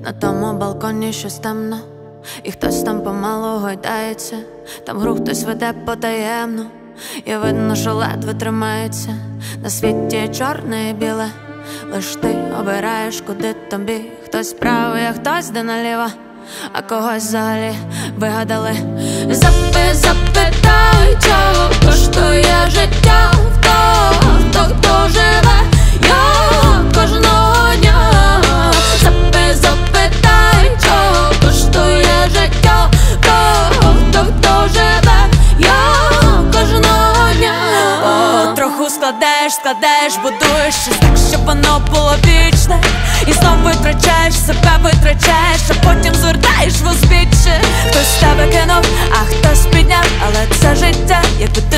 На тому балконі щось темно, і хтось там помалу гойдається. Там гру хтось веде потаємно, і видно, що ледве тримається. На світі чорне і біле, лиш ти обираєш, куди тобі. Хтось справа, а хтось де наліво, а когось взагалі вигадали. Запитай, чого коштує життя в того, хто живе його кожного дня. Запитай, чого коштує життя в того, хто живе його кожного дня. Трохи складаєш, будуєш щось так, щоб воно було вічне. І знов витрачаєш себе, а потім звертаєш в узбіччя. Хтось тебе кинув, а хтось підняв, але це життя, якби